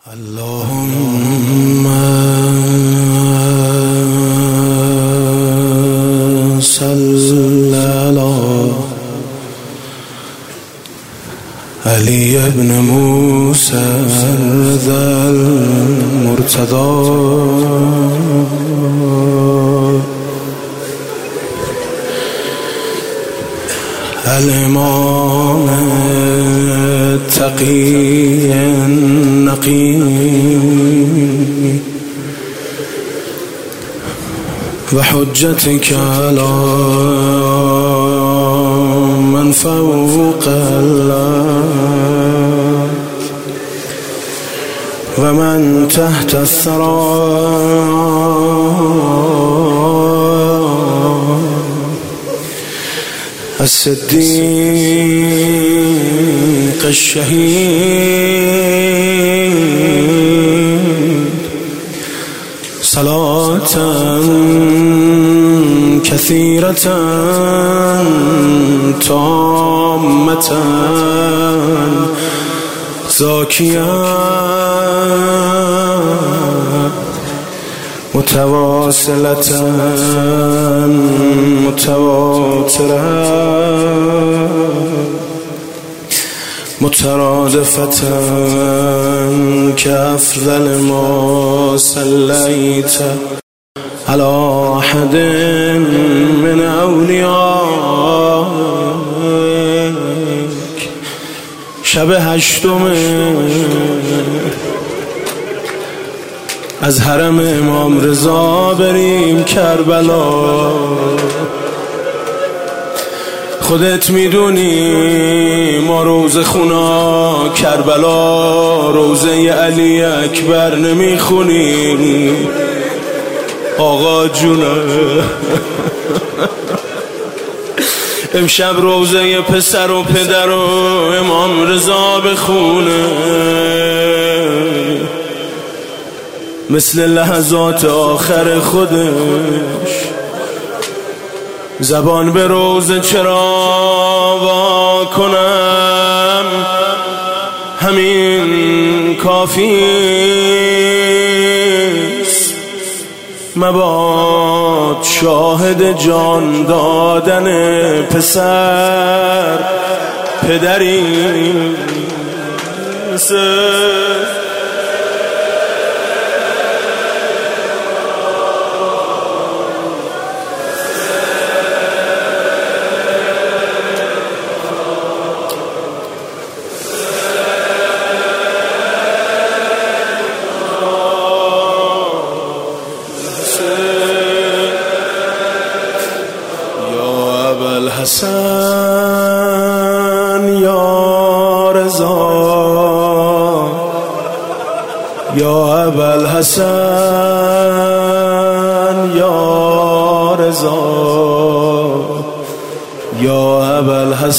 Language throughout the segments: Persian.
اللهم صل على علي بن موسى ذا المرتضى الإمام التقي النقي وحجتك على من فوق الله ومن تحت الثرى الصديق الشهيد صلاة كثيرة تامة زاكية متواصلة متواترة مترادفة كأفضل ما صليت على أحد من أوليائك شب هشتم از حرم امام رضا بریم کربلا. خودت میدونی ما روزه خونا کربلا روزه علی اکبر نمیخونیم آقا جونه. امشب روزه پسر و پدر و امام رضا بخونه مثل لحظات آخر خودش. زبان به روزه چرا وا کنم همین کافیست. مباد شاهد جان دادن پسر پدری حسن یا رضا یا ابا الحسن یا رضا یا ابا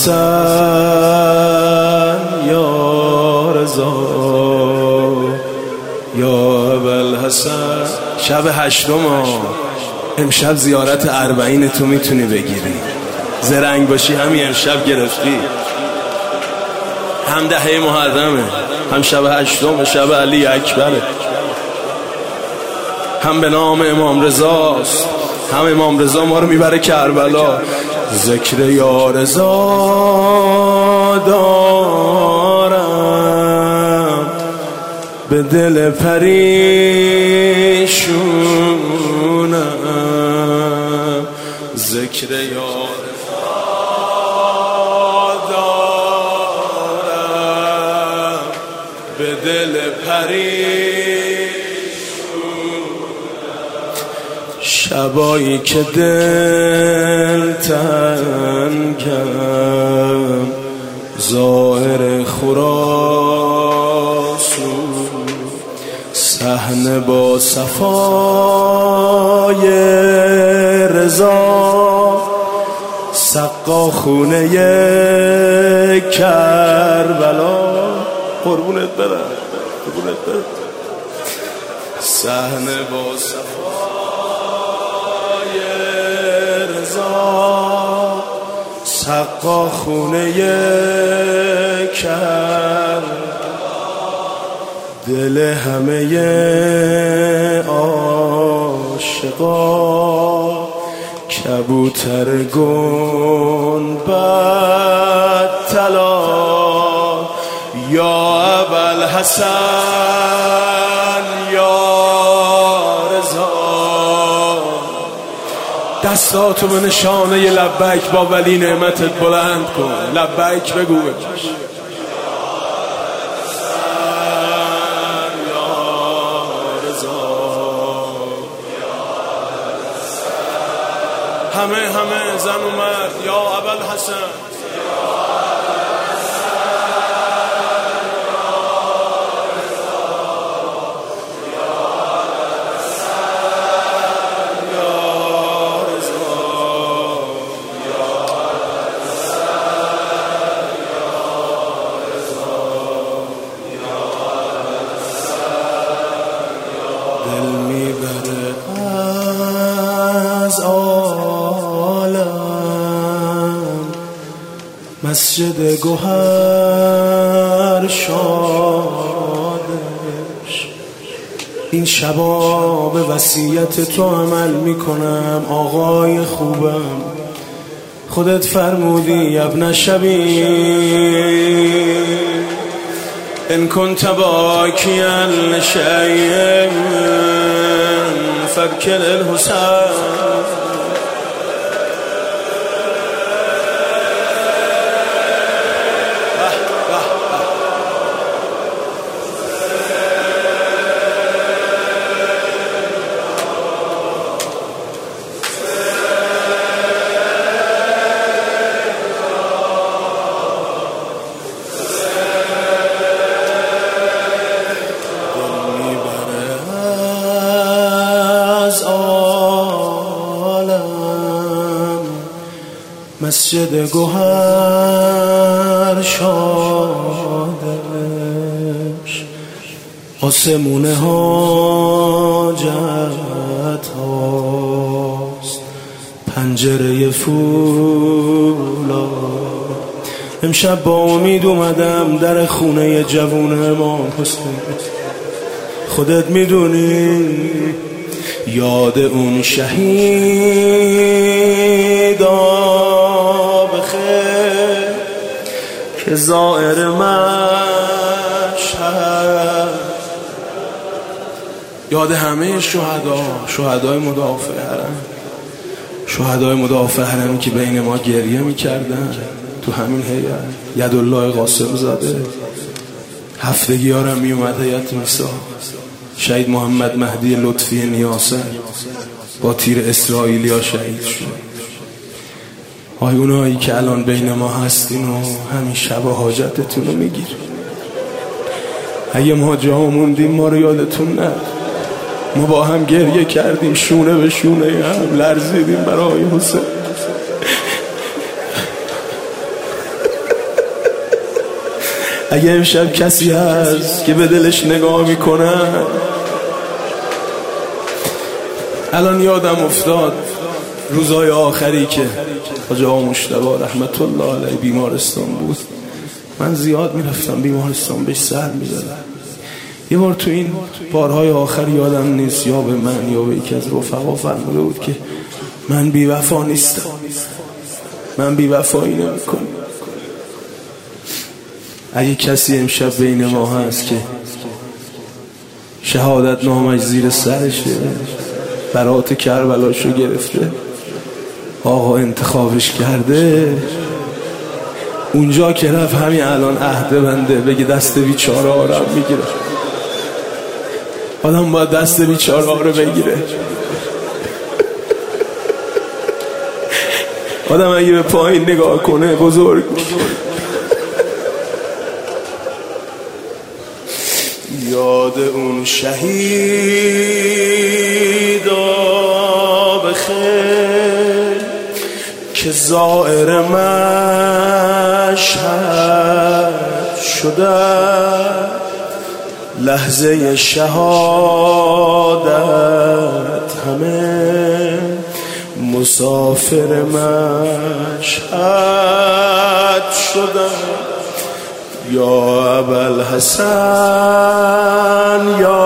الحسن یا رضا یا ابا الحسن. شب هشتم امشب زیارت اربعین تو میتونی بگیری. زرنگ باشی همین امشب گرفتی. هم دهه محرمه، هم شب هشتم شب علی اکبره، هم به نام امام رضاست، هم امام رضا ما رو میبره کربلا. ذکر یا رضا دارم به دل پریشونم. ذکر یا به دل پریشون. شبایی که دل تنگم ظاهر خراسون صحنه با صفای رضا سقا خونه کربلا. قربونت برم قربونت برم. صحنه با صفای رضا سقا خونه کربلا. دل همه عاشقا کبوتر گنبد طلا یا ابوالحسن یا رضا. دستاتو به نشانه لبیک با ولی نعمتت بلند کن. لبیک بگو. همه زن و مرد یا ابوالحسن دل میبره از مسجد گوهر شادش. این شبا به وصیت تو عمل میکنم آقای خوبم. خودت فرمودی ابن شبی ان كنت باکیا لشیء فابکر الحسین. مسجد گوهر شادش. آسمون حاجت هاست پنجره فولاد. امشب با امید اومدم در خونه جوون امام حسین. خودت میدونی یاد اون شهیدا که زائر مشهد. یاد همه شهدای مدافع حرم، شهدای مدافع حرمی که بین ما گریه میکردن تو همین هیئت. یدالله قاسم زاده هفتگی ها رو میومد هیئت میسا. شهید محمد مهدی لطفی نیاسر با تیر اسرائیلی ها شهید شد. آی اونایی که الان بین ما هستین و همین شب حاجتتون رو میگیر. اگه ما جا موندیم ما رو یادتون نه. ما با هم گریه کردیم، شونه به شونه هم لرزیدیم برای حسین. اگه امشب کسی هست که به دلش نگاه میکنن، الان یادم افتاد روزای آخری که حاج آقا مجتبی رحمت الله علیه بیمارستان بود. من زیاد میرفتم بیمارستان بهش سر میدادم. یه بار تو این بارهای آخر یادم نیست یا به من یا به یکی از رفقا فرموده بود که من بی وفا نیستم، من بی وفایی نمیکنم. اگه کسی امشب بین ما هست که شهادت نامش زیر سرشه، برات کربلاشو گرفته، آقا انتخابش کرده، اونجا که رفت همین الان عهد بنده بگه دست بیچاره ها رو میگیره. آدم باید دست بیچاره ها رو بگیره. آدم اگه به پایین نگاه کنه بزرگ میشه. یاد اون شهیدا بخیر که زائر مشهد شده، لحظه شهادت همه مسافر مشهد شده. یا ابوالحسن یا